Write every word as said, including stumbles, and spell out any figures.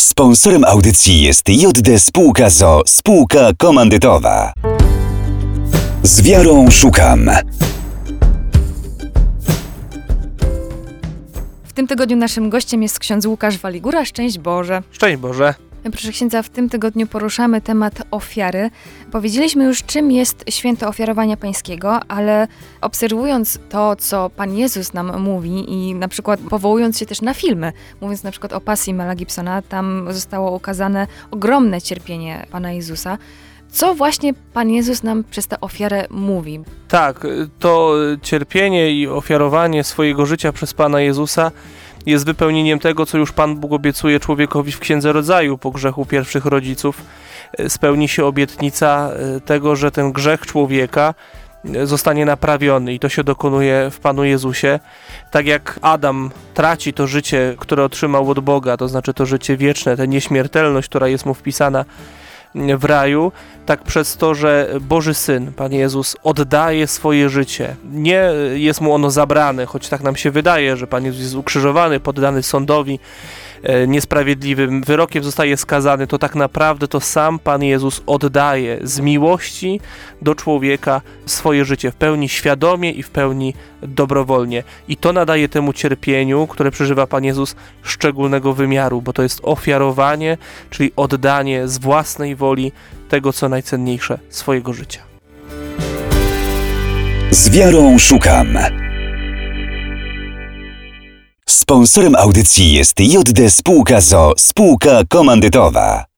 Sponsorem audycji jest J D Spółka z o o, spółka komandytowa. Z wiarą szukam. W tym tygodniu naszym gościem jest ksiądz Łukasz Waligura. Szczęść Boże. Szczęść Boże. Proszę księdza, w tym tygodniu poruszamy temat ofiary. Powiedzieliśmy już, czym jest święto ofiarowania pańskiego, ale obserwując to, co Pan Jezus nam mówi i na przykład powołując się też na filmy, mówiąc na przykład o pasji Mela Gibsona, tam zostało ukazane ogromne cierpienie Pana Jezusa. Co właśnie Pan Jezus nam przez tę ofiarę mówi? Tak, to cierpienie i ofiarowanie swojego życia przez Pana Jezusa jest wypełnieniem tego, co już Pan Bóg obiecuje człowiekowi w Księdze Rodzaju po grzechu pierwszych rodziców. Spełni się obietnica tego, że ten grzech człowieka zostanie naprawiony i to się dokonuje w Panu Jezusie. Tak jak Adam traci to życie, które otrzymał od Boga, to znaczy to życie wieczne, tę nieśmiertelność, która jest mu wpisana w raju, tak przez to, że Boży Syn, Pan Jezus, oddaje swoje życie. Nie jest mu ono zabrane, choć tak nam się wydaje, że Pan Jezus jest ukrzyżowany, poddany sądowi niesprawiedliwym, wyrokiem zostaje skazany, to tak naprawdę to sam Pan Jezus oddaje z miłości do człowieka swoje życie w pełni świadomie i w pełni dobrowolnie. I to nadaje temu cierpieniu, które przeżywa Pan Jezus, szczególnego wymiaru, bo to jest ofiarowanie, czyli oddanie z własnej woli tego, co najcenniejsze, swojego życia. Z wiarą szukam. Sponsorem audycji jest J D Spółka z o o, spółka komandytowa.